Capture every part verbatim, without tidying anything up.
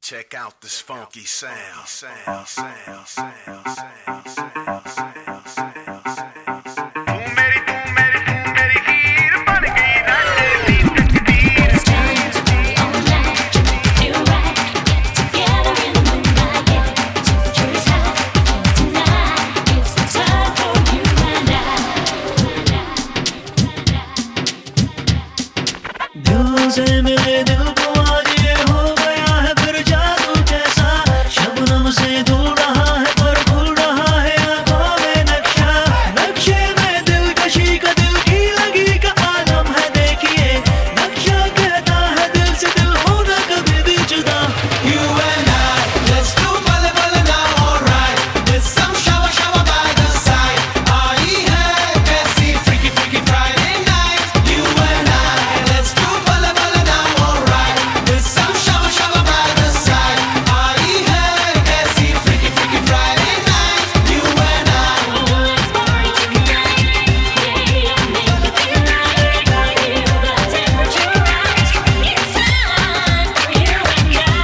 Check out this funky sound. sound, sound, sound, sound, sound, sound, sound, sound. से मिले दिल को आज ये हो गया है फिर जादू जैसा शबनम से दूर रहा है पर भूल रहा है आंखों में नक्शा नक्शे में दिलकशी का दिल की लगी का आलम है देखिए नक्शा कहता है दिल से दिल होना कभी भी जुदा You and I, let's do bale bale now, alright with some shawa shawa by the side आई है कैसी freaky freaky Friday night You and I, let's do bale bale now, alright with some shawa shawa by the side आई है कैसी freaky freaky Friday night You and I Let's party tonight, yeah, make me feel right. Feel the temperature rise. It's time for you and I.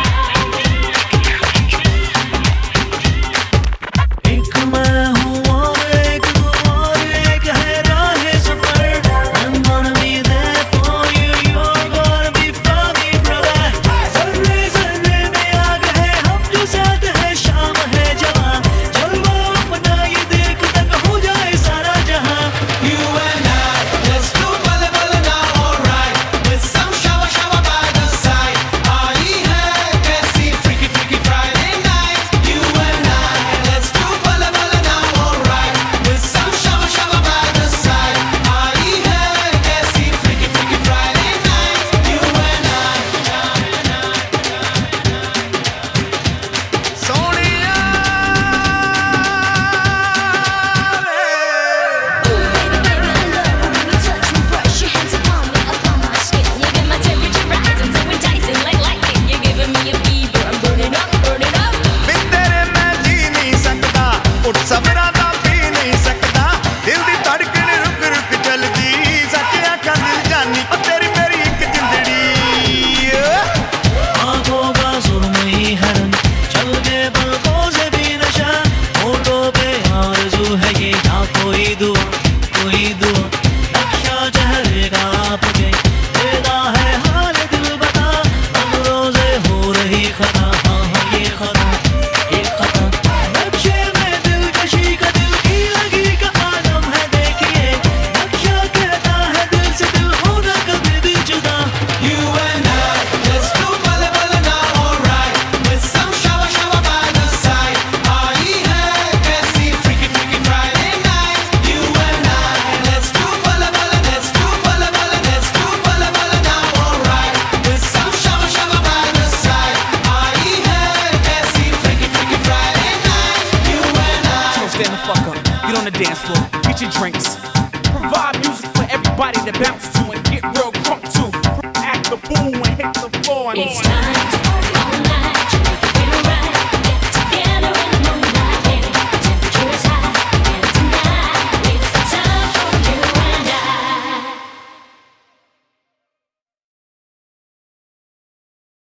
एक मैं हूँ और एक तू और एक है राह सफर I'm gonna be there for you you're gonna be for me brother ज़र्रे ज़र्रे में आग है हम जो साथ है शाम है जवां जलवा अपना ये देख तक हो जाए सारा जहां You and I, let's do bale bale now, alright with some shawa shawa by the side आई है कैसी freaky freaky Friday night You and I, let's do bale bale now, alright with some shawa shawa by the side आई है कैसी freaky freaky Friday night You and I Sonia Baby, I love it when you touch me, brush your hands upon me, up on my skin. You get my temperature rising, so enticing like lightning. You're giving me a fever, I'm burning up, burning up. बिन तेरे मैं जी नहीं सकता उठ सवेरा दा P नहीं सकता दिल दी धड़कन रुक रुक चलदी सच आखां दिल जानी ओ तेरी मेरी एक जिंदड़ी आँखों का सुरमई है रंग चल गए पलकों से भी नशा होठों पे आरज़ू है ये ना कोई दुआ कोई दुआ नक्शा चेहरे का आपके तेरा है हाल दिल बता नजरों से हो रही खता हाँ हाँ ये खता ये खता नक्शे में दिलकशी का दिल की लगी का आलम है देखिए नक्शा कहता है दिल से दिल होना कभी भी जुदा You and I, let's do bale bale now, alright with some shawa shawa by the side आई है कैसी freaky freaky Friday night You and I, let's do bale bale, let's do bale bale, let's do bale bale now, alright with some shawa shawa by the side आई है कैसी freaky freaky Friday night You and I So stand the fuck up, get on the dance floor, get your drinks. Provide music for everybody to bounce to and get real crunk to. Act the fool and hit the floor and It's time to